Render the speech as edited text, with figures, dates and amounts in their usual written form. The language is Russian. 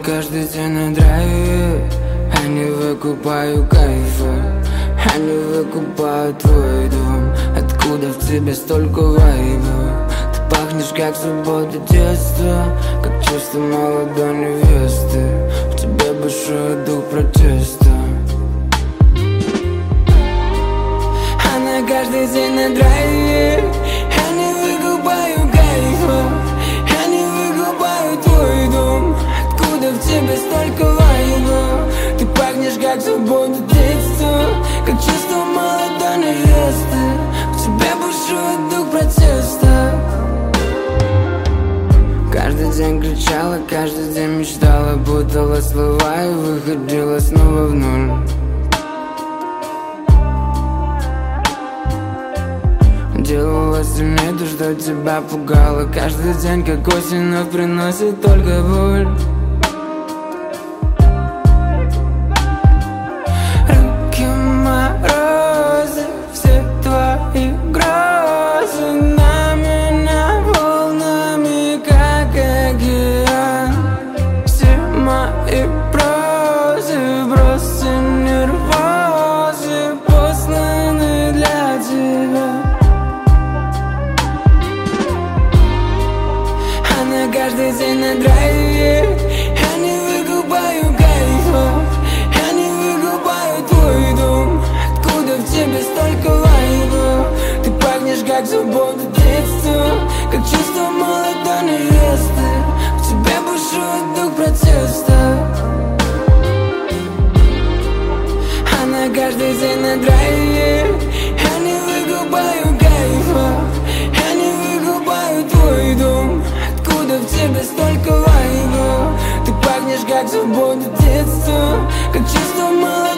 каждый день на драйве. Я не выкупаю кайфа, я не выкупаю твой дом. Откуда в тебе столько вайба? Ты пахнешь как свобода детства, как чувство молодой невесты. В тебе большой дух протеста. Она каждый день на драйве. Я не выкупаю кайфа, я не выкупаю твой дом. Откуда в тебе столько вайба? Ты пахнешь как свобода детства, как чувство молодой невесты. В тебе бушует дух протеста. Каждый день кричала, каждый день мечтала, путала слова и выходила снова в ноль. Делала сильнее то, что тебя пугало. Каждый день как осень, но приносит только боль. Руки морозы, все твои грозы на меня волнами, как океан. Все мои прозы, бросьте нервозы, посланы для тебя. Каждый день на драйве. Я не выкупаю кайфа, я не выкупаю твой дом. Откуда в тебе столько вайба? Ты пахнешь как свобода детства, как чувство молодой невесты. В тебе бушует дух протеста. Она каждый день на драйве. Я не выкупаю кайфа, я не выкупаю твой дом. В тебе столько вайба. Ты пахнешь как свобода детства, как чувство молодого.